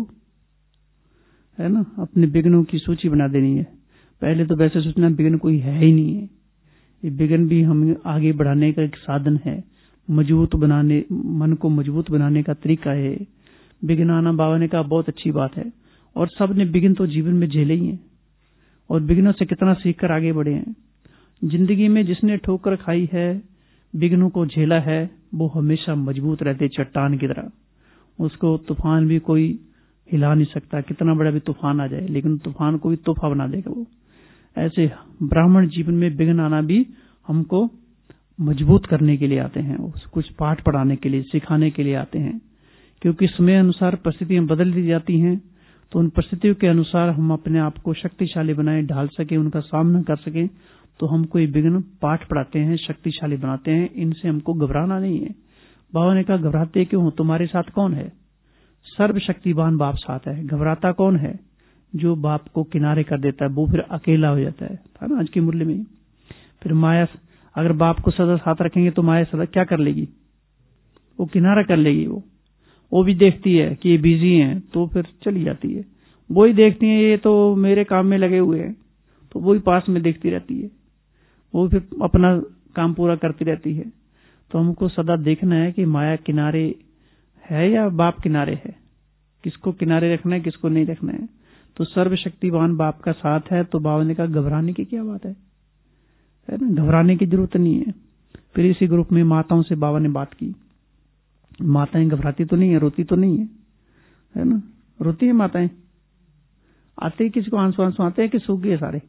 है ना। अपने विघ्नों की सूची बना देनी है। पहले तो वैसे सोचना विघ्न कोई है ही नहीं है, ये विघ्न भी हम आगे बढ़ाने का एक साधन है, मजबूत बनाने, मन को मजबूत बनाने का तरीका है। विघ्न आना बाबा ने कहा बहुत अच्छी बात है, और सब ने विघ्न तो जीवन में झेले ही हैं, और विघ्नों से कितना सीख कर आगे बढ़े हैं। जिंदगी में जिसने ठोकर खाई है, विघ्नों को झेला है, वो हमेशा मजबूत रहते चट्टान की तरह। उसको तूफान भी कोई हिला नहीं सकता, कितना बड़ा भी तूफान आ जाए, लेकिन तूफान को भी तोहफा बना देगा वो। ऐसे ब्राह्मण जीवन में विघ्न आना भी हमको मजबूत करने के लिए आते हैं, कुछ पाठ पढ़ाने के लिए, सिखाने के लिए आते हैं। क्योंकि समय अनुसार परिस्थितियां बदल दी जाती हैं, तो उन परिस्थितियों के अनुसार हम अपने आप को शक्तिशाली बनाएं, ढाल सके, उनका सामना कर सकें। तो हम कोई विघ्न पाठ पढ़ाते हैं, शक्तिशाली बनाते हैं। इनसे हमको घबराना नहीं है। बाबा ने कहा घबराते क्यों हो, तुम्हारे साथ कौन है, सर्वशक्तिवान बाप साथ है। घबराता कौन है, जो बाप को किनारे कर देता है, वो फिर अकेला हो जाता है, था ना आज के मूल्य में। फिर माया, अगर बाप को सदा साथ रखेंगे तो माया सदा क्या कर लेगी, वो किनारा कर लेगी। वो वो भी देखती है कि ये बिजी हैं, तो फिर चली जाती है। वो ही देखती है ये तो मेरे काम में लगे हुए हैं, तो वो ही पास में देखती रहती है, वो फिर अपना काम पूरा करती रहती है। तो हमको सदा देखना है कि माया किनारे है या बाप किनारे है, किसको किनारे रखना है, किसको नहीं रखना है। तो सर्वशक्तिवान बाप का साथ है, तो बाबा ने कहा घबराने की क्या बात है, है ना, घबराने की जरूरत नहीं है। फिर इसी ग्रुप में माताओं से बाबा ने बात की। माताएं घबराती तो नहीं है, रोती तो नहीं है, है ना। रोती है माताएं, आते ही किसी को आंसू आंसू आते हैं कि सूख गए सारे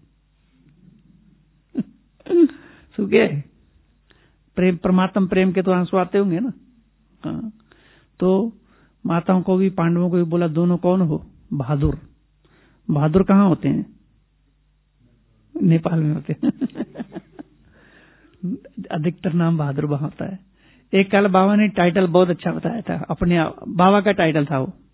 सूख गए। प्रेम, परमात्म प्रेम के तो आंसू आते होंगे ना। हाँ, तो माताओं को भी, पांडवों को भी बोला दोनों कौन हो, बहादुर। बहादुर कहाँ होते हैं, नेपाल में होते हैं अधिकतर नाम बहादुर वहां होता है। एक कल बाबा ने टाइटल बहुत अच्छा बताया था अपने, बाबा का टाइटल था वो,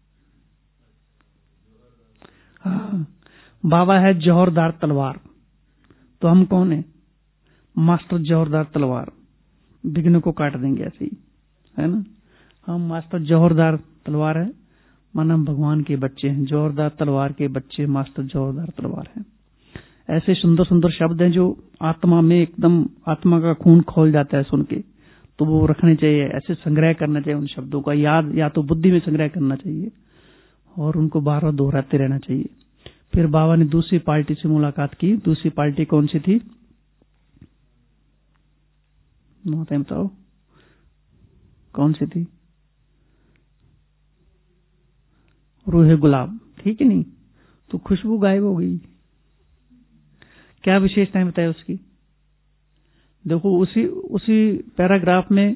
हाँ, बाबा है जौहरदार तलवार। तो हम कौन है, मास्टर जौहरदार तलवार, विघ्न को काट देंगे ऐसे ही, है ना। हम मास्टर जौहरदार तलवार है, माना हम भगवान के बच्चे हैं, जौहरदार तलवार के बच्चे मास्टर जौहरदार तलवार हैं। ऐसे सुंदर सुंदर शब्द हैं जो आत्मा में एकदम आत्मा का खून खोल जाता है सुन के, तो वो रखने चाहिए, ऐसे संग्रह करना चाहिए उन शब्दों का, याद या तो बुद्धि में संग्रह करना चाहिए और उनको बार बार दोहराते रहना चाहिए। फिर बाबा ने दूसरी पार्टी से मुलाकात की। दूसरी पार्टी कौन सी थी माता बताओ, कौन सी थी? रूह गुलाब, ठीक है नहीं? तो खुशबू गायब हो गई। क्या विशेषताएं बताए उसकी? देखो उसी उसी पैराग्राफ में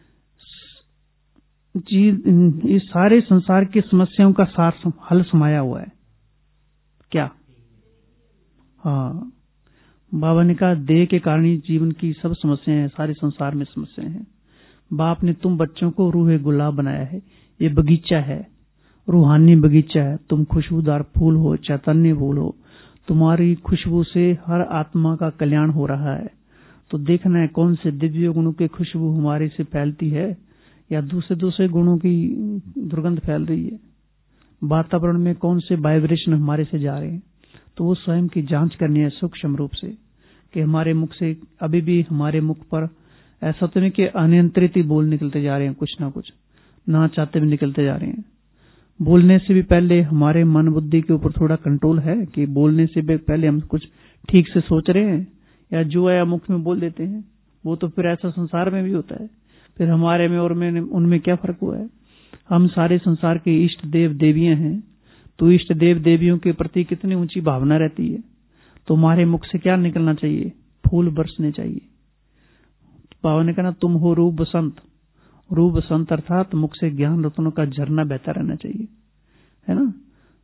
जी इस सारे संसार की समस्याओं का सार हल समाया हुआ है। क्या? हाँ, बाबा ने कहा देह के कारण ही जीवन की सब समस्याएं हैं, सारे संसार में समस्याएं हैं। बाप ने तुम बच्चों को रूह गुलाब बनाया है, ये बगीचा है, रूहानी बगीचा है। तुम खुशबूदार फूल हो, चैतन्य फूल हो, तुम्हारी खुशबू से हर आत्मा का कल्याण हो रहा है। तो देखना है कौन से दिव्य गुणों की खुशबू हमारे से फैलती है या दूसरे दूसरे गुणों की दुर्गंध फैल रही है। वातावरण में कौन से वाइब्रेशन हमारे से जा रहे हैं, तो वो स्वयं की जांच करनी है सूक्ष्म रूप से कि हमारे मुख से अभी भी हमारे मुख पर ऐसा तो नहीं कि अनियंत्रित ही बोल निकलते जा रहे हैं, कुछ ना कुछ ना चाहते भी निकलते जा रहे हैं। बोलने से भी पहले हमारे मन बुद्धि के ऊपर थोड़ा कंट्रोल है कि बोलने से भी पहले हम कुछ ठीक से सोच रहे हैं या जो आया मुख में बोल देते हैं। वो तो फिर ऐसा संसार में भी होता है, फिर हमारे में और में उनमें क्या फर्क हुआ है? हम सारे संसार के इष्ट देव देवियां हैं, तो इष्ट देव देवियों के प्रति कितनी ऊंची भावना रहती है। तो हमारे मुख से क्या निकलना चाहिए? फूल बरसने चाहिए। बाबा ने कहा तुम हो रूप बसंत। रूप बसंत अर्थात मुख से ज्ञान रत्नों का झरना बहता रहना चाहिए, है ना?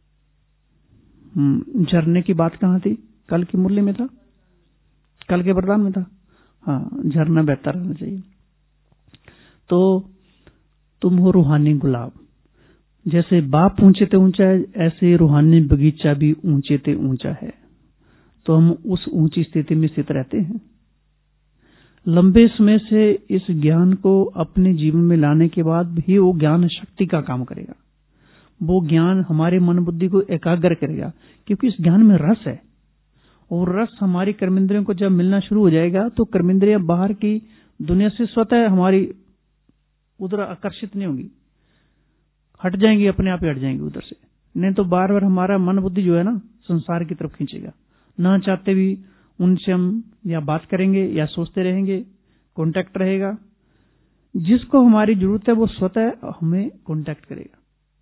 झरने की बात कहाँ थी? कल की मुरली में था, कल के वरदान में था। हाँ, झरना बहता रहना चाहिए। तो तुम हो रूहानी गुलाब। जैसे बाप ऊंचे ते ऊंचा है, ऐसे रूहानी बगीचा भी ऊंचे ते ऊंचा है। तो हम उस ऊंची स्थिति में स्थित रहते हैं। लंबे समय से इस ज्ञान को अपने जीवन में लाने के बाद भी वो ज्ञान शक्ति का काम करेगा। वो ज्ञान हमारे मन बुद्धि को एकाग्र करेगा, क्योंकि इस ज्ञान में रस है। और रस हमारी कर्मेंद्रियों को जब मिलना शुरू हो जाएगा तो कर्मेंद्रियां बाहर की दुनिया से स्वतः हमारी उधर आकर्षित नहीं होंगी, हट जाएंगी, अपने आप ही हट जाएंगी उधर से। नहीं तो बार बार हमारा मन बुद्धि जो है ना संसार की तरफ खींचेगा, ना चाहते भी उनसे हम या बात करेंगे या सोचते रहेंगे, कांटेक्ट रहेगा। जिसको हमारी जरूरत है वो स्वतः हमें कांटेक्ट करेगा।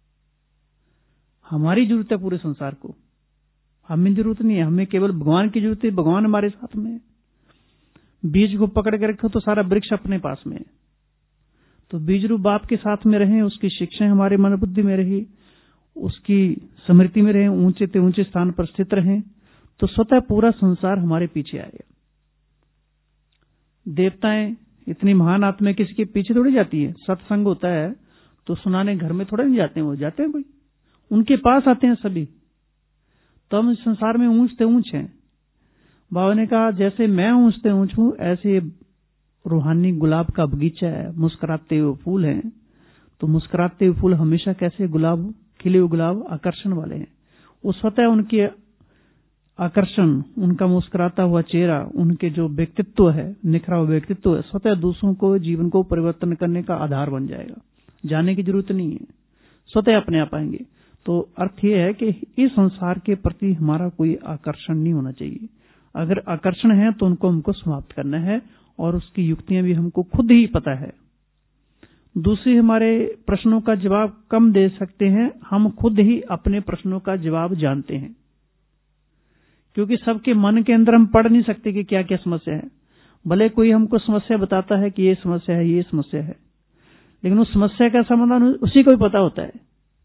हमारी जरूरत है पूरे संसार को, हमें जरूरत नहीं है, हमें केवल भगवान की जरूरत है। भगवान हमारे साथ में है। बीज को पकड़ के रखो तो सारा वृक्ष अपने पास में है। तो बीज रूप बाप के साथ में रहें, उसकी शिक्षाएं हमारे मन बुद्धि में रही, उसकी स्मृति में रहें, ऊंचे ते ऊंचे स्थान पर स्थित रहें, तो स्वतः पूरा संसार हमारे पीछे आएगा। देवताएं इतनी महान आत्मा किसी के पीछे थोड़ी जाती है। सत्संग होता है तो सुनाने घर में थोड़ा नहीं जाते हैं, वो जाते हैं कोई, उनके पास आते हैं सभी। तो हम इस संसार में ऊंचते ऊंच हैं। बाबा ने कहा जैसे मैं ऊंचते ऊंच हूं, ऐसे रूहानी गुलाब का बगीचा है, मुस्कुराते हुए फूल हैं। तो मुस्कुराते हुए फूल हमेशा कैसे गुलाब, खिले हुए गुलाब आकर्षण वाले हैं। वो स्वतः उनके आकर्षण, उनका मुस्कुराता हुआ चेहरा, उनके जो व्यक्तित्व है, निखरा हुआ व्यक्तित्व है, स्वतः दूसरों को जीवन को परिवर्तन करने का आधार बन जाएगा। जाने की जरूरत नहीं है, स्वतः अपने आप आएंगे। तो अर्थ यह है कि इस संसार के प्रति हमारा कोई आकर्षण नहीं होना चाहिए। अगर आकर्षण है तो उनको हमको समाप्त करना है, और उसकी युक्तियां भी हमको खुद ही पता है। दूसरे हमारे प्रश्नों का जवाब कम दे सकते हैं, हम खुद ही अपने प्रश्नों का जवाब जानते हैं। क्योंकि सबके मन के अंदर हम पढ़ नहीं सकते कि क्या क्या समस्या है। भले कोई हमको समस्या बताता है कि ये समस्या है, ये समस्या है, लेकिन उस समस्या का समाधान उसी को ही पता होता है।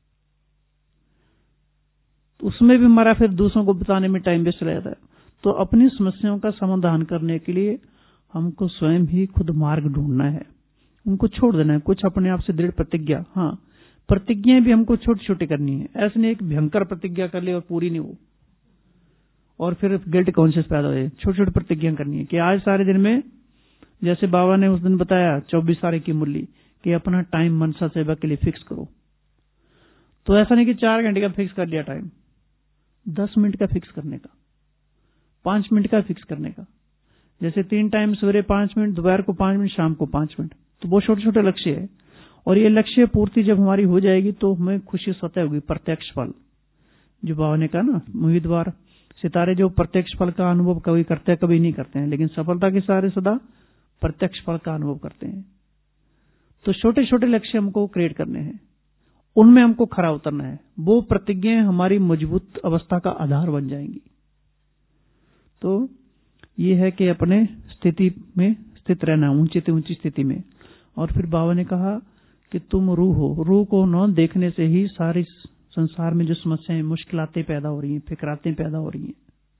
उसमें भी हमारा फिर दूसरों को बताने में टाइम वेस्ट रहता है। तो अपनी समस्याओं का समाधान करने के लिए हमको स्वयं ही खुद मार्ग ढूंढना है, उनको छोड़ देना है। कुछ अपने आप से दृढ़ प्रतिज्ञा, हाँ प्रतिज्ञाएं भी हमको छोटी छोटी करनी है। ऐसे नहीं एक भयंकर प्रतिज्ञा कर ले और पूरी नहीं हो, और फिर गिल्ट कॉन्शियस पैदा हो जाए। छोटी छोटी प्रतिज्ञा करनी है कि आज सारे दिन में, जैसे बाबा ने उस दिन बताया चौबीस तारीख की मुरली, कि अपना टाइम मनसा सेवा के लिए फिक्स करो। तो ऐसा नहीं कि चार घंटे का फिक्स कर लिया टाइम, दस मिनट का फिक्स करने का। पांच मिनट का फिक्स करने का। जैसे तीन टाइम सवेरे पांच मिनट, दोपहर को पांच मिनट, शाम को पांच मिनट, तो बहुत छोटे छोटे लक्ष्य है। और ये लक्ष्य पूर्ति जब हमारी हो जाएगी तो हमें खुशी स्वतः होगी, प्रत्यक्ष फल। जो बाबा ने कहा ना, उम्मीदवार सितारे जो प्रत्यक्ष फल का अनुभव कभी करते हैं कभी नहीं करते हैं, लेकिन सफलता के सहारे सदा प्रत्यक्ष फल का अनुभव करते हैं। तो छोटे छोटे लक्ष्य हमको क्रिएट करने हैं, उनमें हमको खरा उतरना है। वो प्रतिज्ञाएं हमारी मजबूत अवस्था का आधार बन जाएंगी। तो ये है कि अपने स्थिति में स्थित रहना, ऊंची से ऊंची स्थिति में। और फिर बाबा ने कहा कि तुम रूह हो, रूह को न देखने से ही सारी संसार में जो समस्याएं, मुश्किलातें पैदा हो रही हैं, फिक्रातें पैदा हो रही हैं।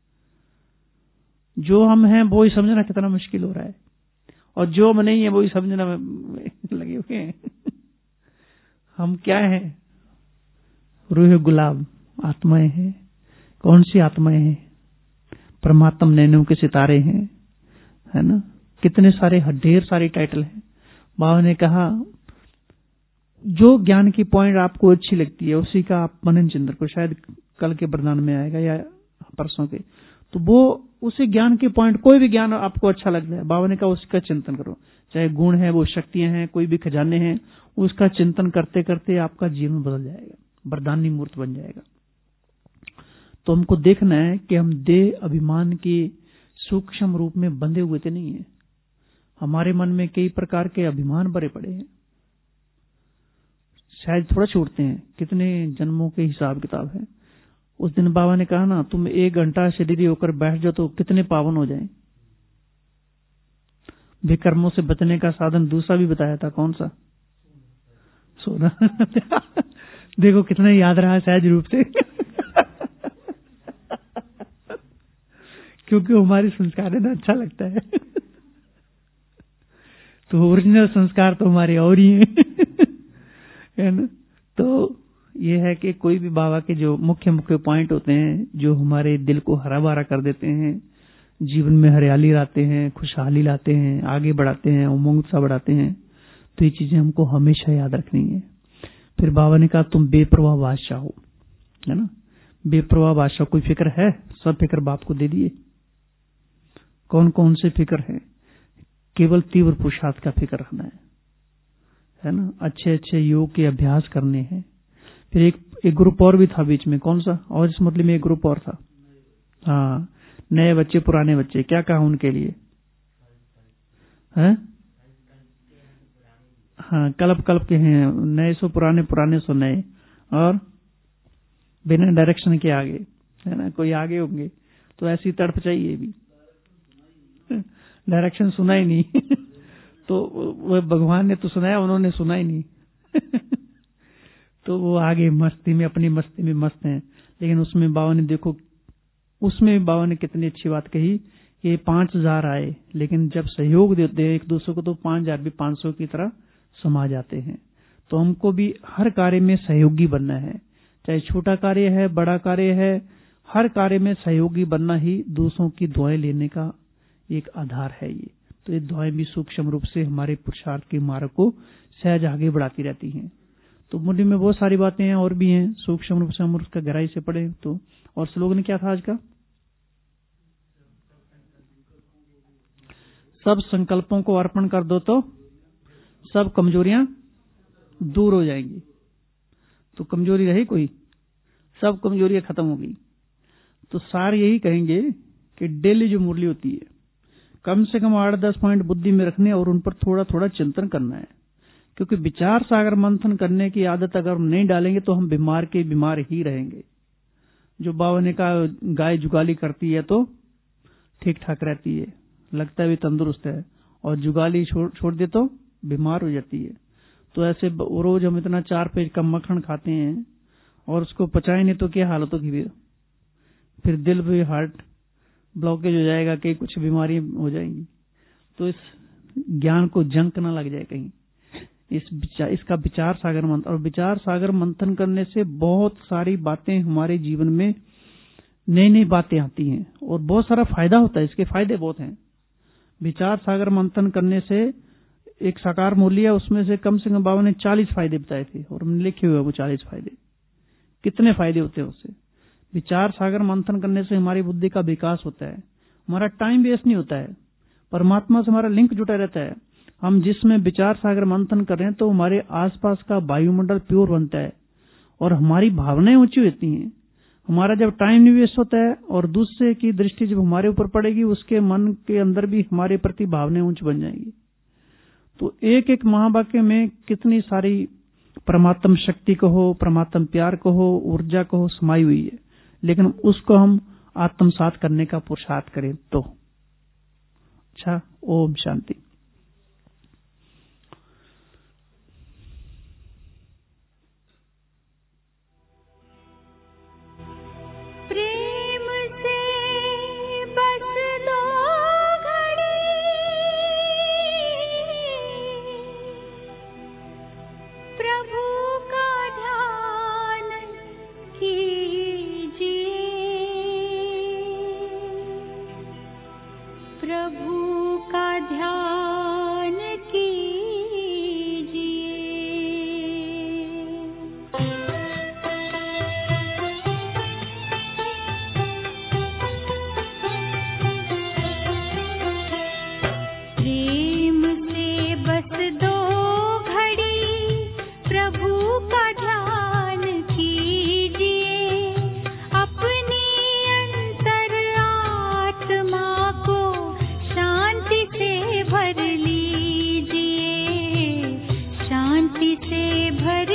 जो हम हैं वो ही समझना कितना मुश्किल हो रहा है, और जो हम नहीं है वो ही समझना लगे हुए हैं। हम क्या हैं? रूह गुलाब, आत्माएं हैं। कौन सी आत्माएं हैं? परमात्मा नैनों के सितारे हैं, है ना। कितने सारे, ढेर सारे टाइटल हैं। बाबा ने कहा जो ज्ञान की पॉइंट आपको अच्छी लगती है उसी का आप मनन चिंतन को, शायद कल के वरदान में आएगा या परसों के, तो वो उसी ज्ञान के पॉइंट, कोई भी ज्ञान आपको अच्छा लगता है, बाबा ने कहा उसका चिंतन करो। चाहे गुण है, वो शक्तियां हैं, कोई भी खजाने हैं, उसका चिंतन करते करते आपका जीवन बदल जाएगा, वरदानी मूर्त बन जाएगा। तो हमको देखना है कि हम देह अभिमान के सूक्ष्म रूप में बंधे हुए तो नहीं है। हमारे मन में कई प्रकार के अभिमान भरे पड़े हैं, शायद थोड़ा छूटते हैं, कितने जन्मों के हिसाब किताब है। उस दिन बाबा ने कहा ना, तुम एक घंटा शरीरी होकर बैठ जाओ तो कितने पावन हो जाएं। विकर्मों से बचने का साधन दूसरा भी बताया था, कौन सा? सोना। देखो कितना याद रहा सहज रूप से। क्योंकि हमारे संस्कार है ना, अच्छा लगता है। तो ओरिजिनल संस्कार तो हमारे और ही हैं, है ना। तो ये है कि कोई भी बाबा के जो मुख्य मुख्य पॉइंट होते हैं, जो हमारे दिल को हरा भरा कर देते हैं, जीवन में हरियाली लाते हैं, खुशहाली लाते हैं, आगे बढ़ाते हैं, उमंग उत्साह बढ़ाते हैं, तो ये चीजें हमको हमेशा याद रखनी है। फिर बाबा ने कहा तुम बेप्रवाह बादशाह हो, है ना। बेप्रवाह बादशाह, कोई फिक्र है? सब फिक्र बाप को दे दिए। कौन कौन से फिक्र है? केवल तीव्र पुरुषार्थ का फिक्र रखना है, है ना। अच्छे अच्छे योग के अभ्यास करने हैं। फिर एक एक ग्रुप और भी था बीच में, कौन सा? और इस मतलब में एक ग्रुप और था, हाँ, नए बच्चे पुराने बच्चे। क्या कहा उनके लिए? हैं? हाँ, कल्प कल्प के हैं, नए सो पुराने, पुराने सो नए, और बिना डायरेक्शन के आगे, है ना। कोई आगे होंगे तो ऐसी तड़प चाहिए भी, डायरेक्शन सुना ही नहीं। तो वह भगवान ने तो सुनाया, उन्होंने सुना ही नहीं। तो वो आगे मस्ती में, अपनी मस्ती में मस्त हैं। लेकिन उसमें बाबा ने देखो, उसमें बाबा ने कितनी अच्छी बात कही कि पांच हजार आए, लेकिन जब सहयोग देते हैं एक दूसरे को तो पांच हजार भी पांच सौ की तरह समा जाते हैं। तो हमको भी हर कार्य में सहयोगी बनना है, चाहे छोटा कार्य है, बड़ा कार्य है, हर कार्य में सहयोगी बनना ही दूसरों की दुआएं लेने का एक आधार है। ये तो ये दुआएं भी सूक्ष्म रूप से हमारे पुरुषार्थ के मार्ग को सहज आगे बढ़ाती रहती हैं। तो मुरली में बहुत सारी बातें हैं और भी हैं, सूक्ष्म रूप से हम उसका गहराई से पढ़े तो। और स्लोगन क्या था आज का? सब संकल्पों को अर्पण कर दो तो सब कमजोरियां दूर हो जाएंगी। तो कमजोरी रही कोई? सब कमजोरियां खत्म हो गई। तो सार यही कहेंगे कि डेली जो मुरली होती है, कम से कम आठ दस पॉइंट बुद्धि में रखने और उन पर थोड़ा थोड़ा चिंतन करना है। क्योंकि विचार सागर मंथन करने की आदत अगर हम नहीं डालेंगे तो हम बीमार के बीमार ही रहेंगे। जो बाबा ने कहा गाय जुगाली करती है तो ठीक ठाक रहती है, लगता है भी तंदुरुस्त है, और जुगाली छोड़ छोड़ दे तो बीमार हो जाती है। तो ऐसे रोज हम इतना चार पेज का मक्खन खाते हैं और उसको पचाए नहीं तो क्या हालत होगी? फिर फिर दिल भी, हार्ट ब्लॉकेज हो जाएगा, कई कुछ बीमारी हो जाएंगी। तो इस ज्ञान को जंक ना लग जाए कहीं। इस विचार, इसका विचार सागर मंथन, और विचार सागर मंथन करने से बहुत सारी बातें हमारे जीवन में नई नई बातें आती हैं और बहुत सारा फायदा होता है। इसके फायदे बहुत हैं। विचार सागर मंथन करने से एक साकार मूल्य है, उसमें से कम से कम बाबा ने चालीस फायदे बताए थे और हमने लिखे हुए वो चालीस फायदे। कितने फायदे होते हैं उससे? विचार सागर मंथन करने से हमारी बुद्धि का विकास होता है, हमारा टाइम वेस्ट नहीं होता है, परमात्मा से हमारा लिंक जुटा रहता है। हम जिसमें विचार सागर मंथन कर रहे हैं तो हमारे आसपास का वायुमंडल प्योर बनता है और हमारी भावनाएं ऊंची होती हैं। हमारा जब टाइम नहीं वेस्ट होता है और दूसरे की दृष्टि जब हमारे ऊपर पड़ेगी, उसके मन के अंदर भी हमारे प्रति भावनाएं ऊंच बन जाएंगी। तो एक एक महावाक्य में कितनी सारी परमात्म शक्ति को हो, परमात्म प्यार को हो, ऊर्जा को हो समाई हुई है, लेकिन उसको हम आत्मसात करने का पुरुषार्थ करें तो। अच्छा, ओम शांति। प्रेम से बस दो घड़ी प्रभु का ध्यान कीजिए, प्रभु का ध्यान कीजिए। प्रेम से बस दो घड़ी प्रभु का ध्यान कीजिए, अपनी अंतर आत्मा को शांति से भर लीजिए, शांति से भर